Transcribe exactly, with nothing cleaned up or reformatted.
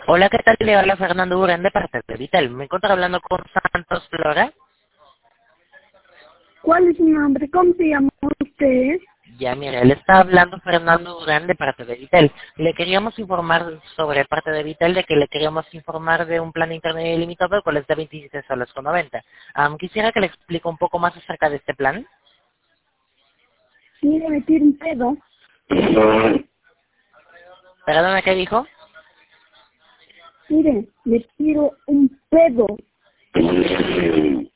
Hola, ¿qué tal? Le habla Fernando Durán de parte de Vital. Me encuentro hablando con Santos Flora. ¿Cuál es su nombre? ¿Cómo se llama usted? Ya, mire, le está hablando Fernando Durán de parte de Vital. Le queríamos informar sobre parte de Vital, de que le queríamos informar de un plan de internet ilimitado, el cual es de veintisiete soles con noventa. Um, quisiera que le explique un poco más acerca de este plan. Mire, me tiro un pedo. Perdona, ¿qué dijo? Mire, me tiro un pedo.